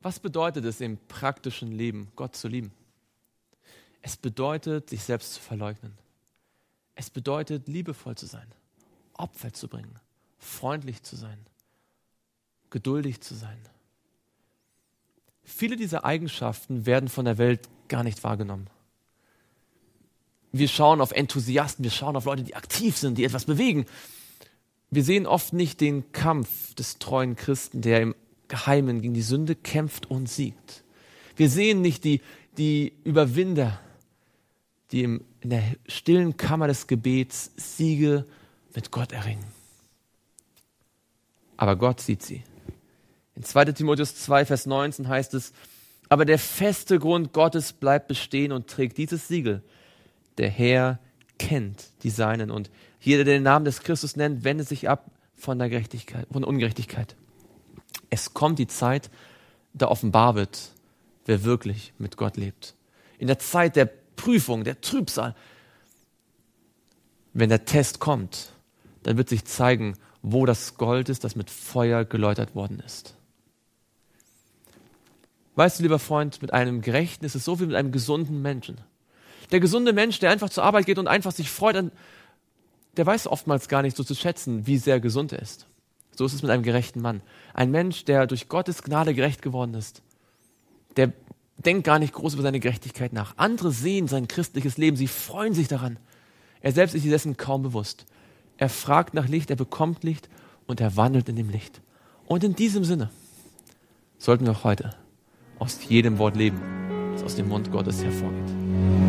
Was bedeutet es im praktischen Leben, Gott zu lieben? Es bedeutet, sich selbst zu verleugnen. Es bedeutet, liebevoll zu sein, Opfer zu bringen, freundlich zu sein, geduldig zu sein. Viele dieser Eigenschaften werden von der Welt gar nicht wahrgenommen. Wir schauen auf Enthusiasten, wir schauen auf Leute, die aktiv sind, die etwas bewegen. Wir sehen oft nicht den Kampf des treuen Christen, der im Geheimen gegen die Sünde kämpft und siegt. Wir sehen nicht die Überwinder, die in der stillen Kammer des Gebets Siege mit Gott erringen. Aber Gott sieht sie. In 2. Timotheus 2, Vers 19 heißt es, aber der feste Grund Gottes bleibt bestehen und trägt dieses Siegel. Der Herr kennt die Seinen und jeder, der den Namen des Christus nennt, wendet sich ab von der Gerechtigkeit, von Ungerechtigkeit. Es kommt die Zeit, da offenbar wird, wer wirklich mit Gott lebt. In der Zeit der Prüfung, der Trübsal, wenn der Test kommt, dann wird sich zeigen, wo das Gold ist, das mit Feuer geläutert worden ist. Weißt du, lieber Freund, mit einem Gerechten ist es so wie mit einem gesunden Menschen. Der gesunde Mensch, der einfach zur Arbeit geht und einfach sich freut, der weiß oftmals gar nicht so zu schätzen, wie sehr gesund er ist. So ist es mit einem gerechten Mann. Ein Mensch, der durch Gottes Gnade gerecht geworden ist, der denkt gar nicht groß über seine Gerechtigkeit nach. Andere sehen sein christliches Leben, sie freuen sich daran. Er selbst ist sich dessen kaum bewusst. Er fragt nach Licht, er bekommt Licht und er wandelt in dem Licht. Und in diesem Sinne sollten wir auch heute aus jedem Wort leben, das aus dem Mund Gottes hervorgeht.